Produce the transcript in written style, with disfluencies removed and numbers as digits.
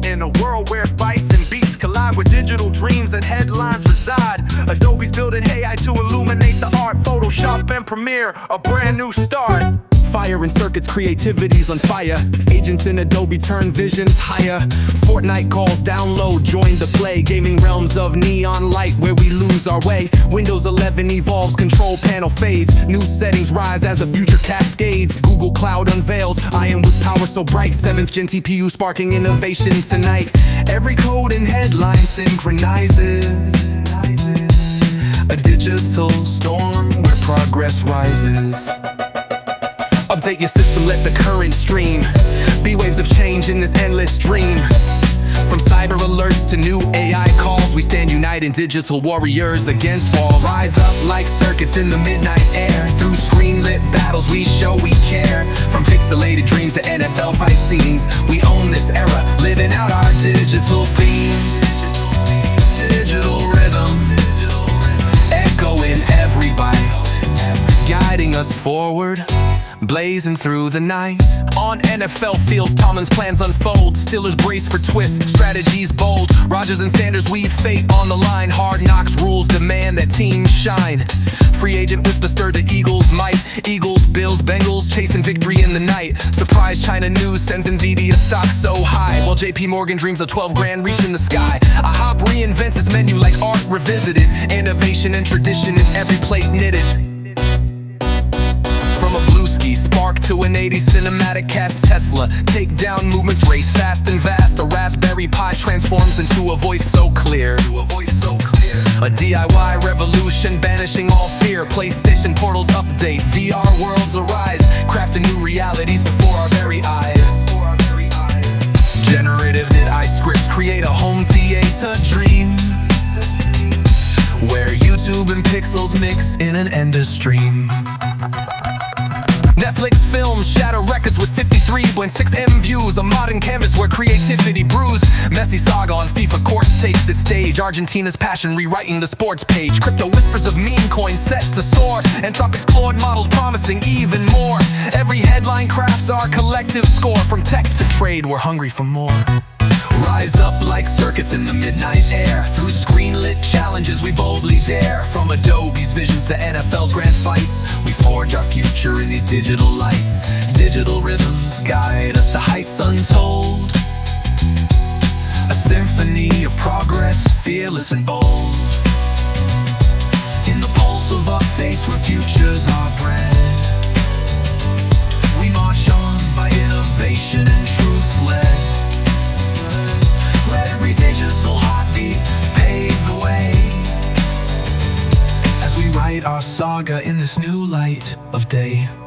In a world where bytes and beats collide with digital dreams and headlines reside, Adobe's building AI to illuminate the art. Photoshop and Premiere, a brand new start. Fire in circuits, creativity's on fire. Agents in Adobe turn visions higher. Fortnite calls, download, join the play. Gaming realms of neon light where we lose our way. Windows 11 evolves, control panel fades. New settings rise as the future cascades. Google Cloud unveils, Iron with power so bright. 7th gen TPU sparking innovation tonight. Every code and headline synchronizes. A digital storm where progress rises. Update your system, let the current stream. Be waves of change in this endless dream. From cyber alerts to new AI calls, we stand united, digital warriors against walls. Rise up like circuits in the midnight air. Through screen-lit battles we show we care. From pixelated dreams to NFL fight scenes, we own this era, living out our digital themes. Digital rhythms, echoing every bite, guiding us forward, blazing through the night. On NFL fields, Tomlin's plans unfold. Steelers brace for twists, strategies bold. Rodgers and Sanders weave fate on the line. Hard knocks rules demand that teams shine. Free agent whisper stir the Eagles' might. Eagles, Bills, Bengals chasing victory in the night. Surprise China news sends Nvidia stock so high, while JP Morgan dreams of 12 grand reaching the sky. A hop reinvents its menu like art revisited. Innovation and tradition in every plate knitted. From a blue ski spark to an 80s cinematic cast, Tesla take down movements, race fast and vast. A Raspberry Pi transforms into a voice so clear. A DIY revolution banishing all fear. PlayStation portals update, VR worlds arise, crafting new realities before our very eyes. Generative AI scripts create a home theater dream, where YouTube and pixels mix in an endless stream. Netflix films shatter records with 53.6 M views. A modern canvas where creativity brews. Messi saga on FIFA courts takes its stage. Argentina's passion rewriting the sports page. Crypto whispers of meme coins set to soar. Anthropic's Claude models promising even more. Every headline crafts our collective score. From tech to trade, we're hungry for more. Rise up like circuits in the midnight air. Through screen-lit challenges we boldly dare. From Adobe's visions to NFL's grand fights, we forge our future in these digital lights. Digital rhythms guide us to heights untold. A symphony of progress, fearless and bold. In the pulse of updates where futures are bred, we march on by innovation and truth-led. Let every digital heartbeat pave the way, as we write our saga in this new light of day.